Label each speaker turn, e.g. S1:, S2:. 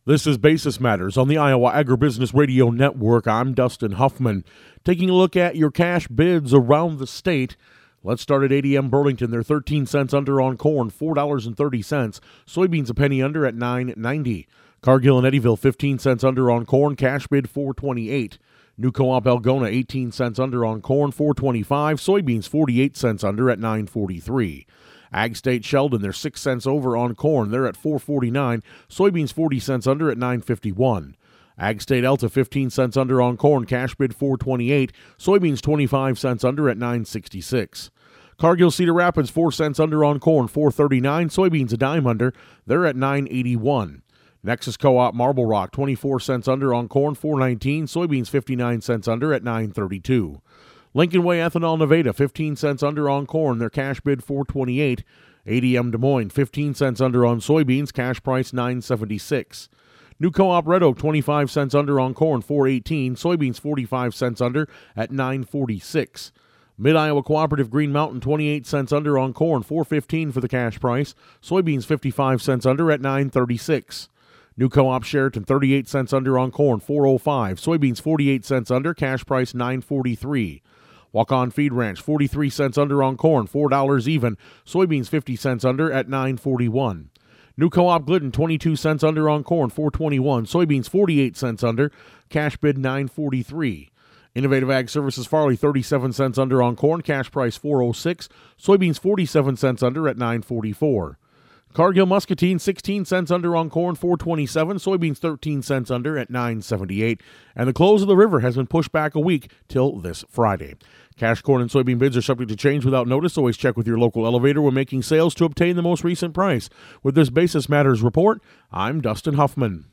S1: This is Basis Matters on the Iowa Agribusiness Radio Network. I'm Dustin Huffman. Taking a look at your cash bids around the state. Let's start at ADM Burlington. They're 13 cents under on corn, $4.30. Soybeans a penny under at $9.90. Cargill and Eddyville 15 cents under on corn, cash bid $4.28. New Co-op Algona 18 cents under on corn, $4.25. Soybeans 48 cents under at $9.43. Ag State Sheldon, they're 6 cents over on corn. They're at $4.49. Soybeans 40 cents under at $9.51. Ag State Elta 15 cents under on corn. Cash bid $4.28. Soybeans 25 cents under at $9.66. Cargill Cedar Rapids 4 cents under on corn. $4.39. Soybeans a dime under. They're at $9.81. Nexus Co-op Marble Rock 24 cents under on corn. $4.19. Soybeans 59 cents under at $9.32. Lincoln Way Ethanol Nevada, 15 cents under on corn. Their cash bid $4.28. ADM Des Moines, 15 cents under on soybeans. Cash price $9.76. New Co-op Red Oak, 25 cents under on corn, $4.18. Soybeans 45 cents under at $9.46. Mid-Iowa Cooperative Green Mountain, 28 cents under on corn, $4.15 for the cash price. Soybeans 55 cents under at $9.36. New Co-op Sheraton, 38 cents under on corn, $4.05. Soybeans 48 cents under, cash price $9.43. Walk-On Feed Ranch, 43 cents under on corn, $4 even. Soybeans 50 cents under at $9.41. New Co-op Glidden, 22 cents under on corn, $4.21. Soybeans 48 cents under, cash bid $9.43. Innovative Ag Services Farley, 37 cents under on corn, cash price $4.06. Soybeans 47 cents under at $9.44. Cargill Muscatine, 16 cents under on corn, $4.27. Soybeans 13 cents under at $9.78. And the close of the river has been pushed back a week till this Friday. Cash corn and soybean bids are subject to change without notice. Always check with your local elevator when making sales to obtain the most recent price. With this Basis Matters report, I'm Dustin Huffman.